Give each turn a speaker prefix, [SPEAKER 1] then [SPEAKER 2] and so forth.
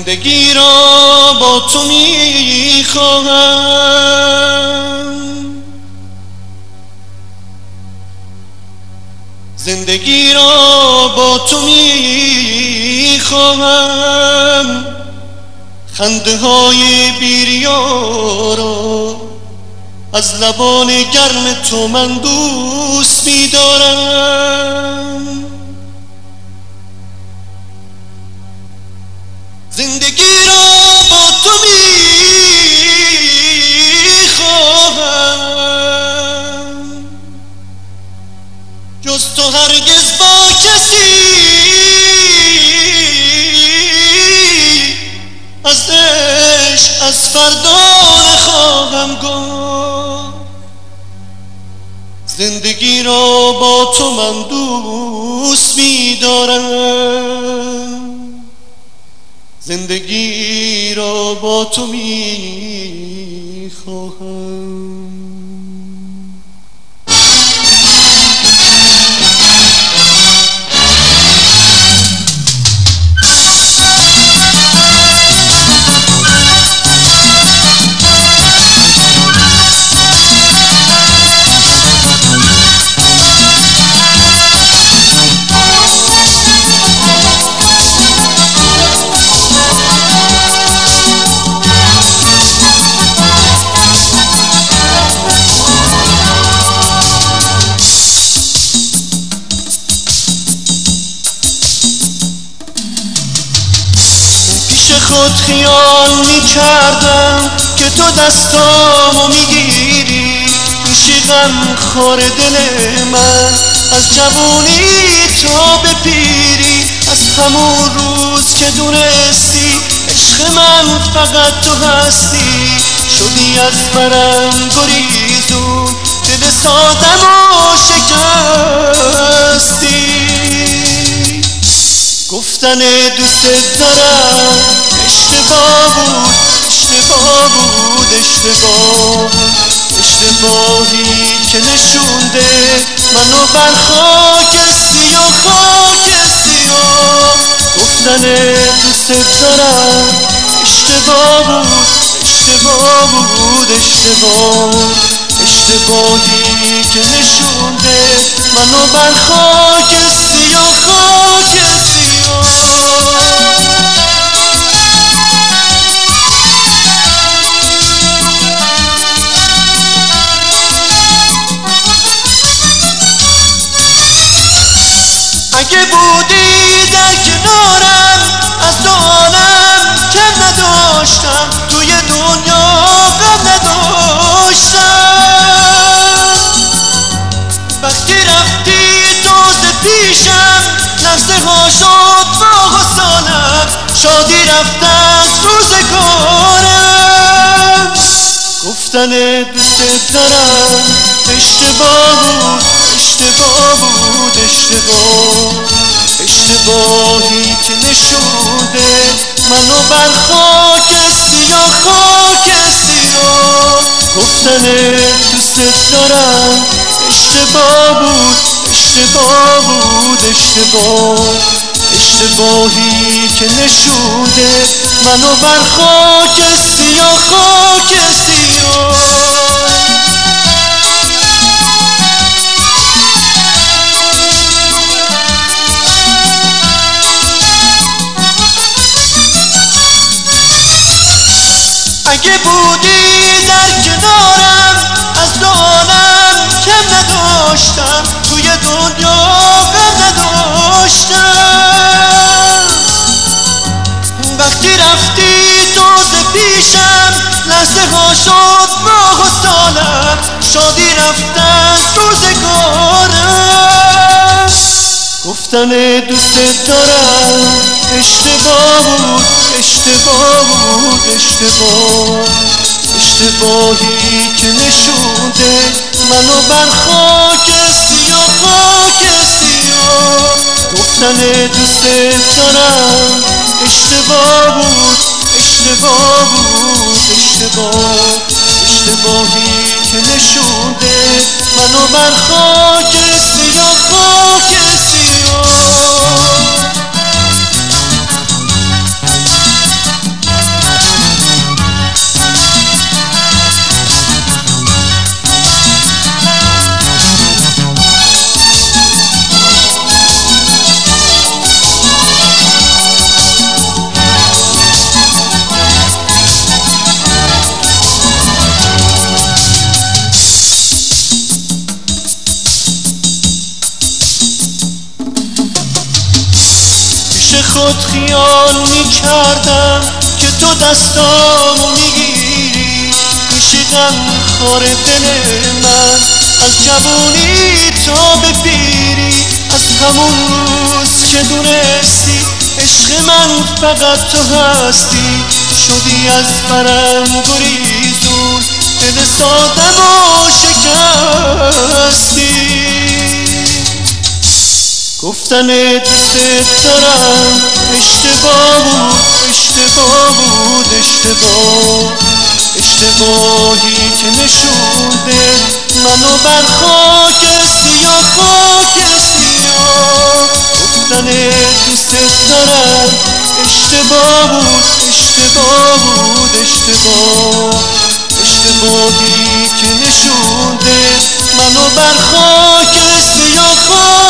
[SPEAKER 1] زندگی را با تو میخواهم، زندگی را با تو میخواهم، خنده های بی‌ریا را از لبان گرم تو من دوست می‌دارم. زندگی را با تو می‌خواهم، جز تو هرگز با کسی از عشق از فردا نخواهم گفت. زندگی را با تو من دوست می‌دارم، زندگی را با تو می‌خواهم. خود خیال می کردم که تو دستامو میگیری، میشی غم خور دل من از جوونی تا به پیری. از همون روز که دونستی عشق من فقط تو هستی، شدی از برم گریزون، دل سادمو شکستی. گفتن دوست دارم اشتباه بود، اشتباه بود، اشتباهی که نشونده منو بر خاک سیاه، خاک سیاه. گفتن دوست دارم اشتباه بود، اشتباه بود، اشتباهی که نشونده منو بر خاک سیاه، خاک سیاه. اگه بودی در کنارم از دو عالم کم نداشتم، توی دنیا غم نداشتم. وقتی رفتی تازه پیشم لحظه ها شد ماه و سالم، شادی رفت از روزگارم. گفتن دوست دارم اشتباه بود، اشتباه بود، اشتباهی که نشونده منو بر خاک سیاه، خاک سیاه. گفتن دوست دارم اشتباه بود، اشتباه بود، اشتباهی که نشونده منو بر خاک سیاه، خاک سیاه. اگه بودی در کنارم از دو عالم کم نداشتم، توی دنیا غم نداشتم. وقتی رفتی تازه پیشم لحظه ها شد ماه و سالم، شادی رفت از روزگارم. گفتن دوست دارم اشتباه بود، اشتباه بود، اشتباهی که نشونده منو بر خاک سیاه، خاک سیاه. گفتن دوست دارم اشتباه بود، اشتباه بود، اشتباهی که نشونده منو بر خاک سیاه، خاک سیاه. خود خیال میکردم که تو دستامو میگیری، میشی غمخوار دل من از جوونی تا به پیری. از همون روز که دونستی عشق من فقط تو هستی، شدی از برم گریزون، دل سادمو شکستی. گفتن دوست دارم اشتباه بود، اشتباه بود، اشتباهی که نشونده منو بر خاک سیاه، خاک سیاه. گفتن دوست دارم اشتباه بود، اشتباه بود، اشتباهی که نشونده منو بر خاک سیاه، خاک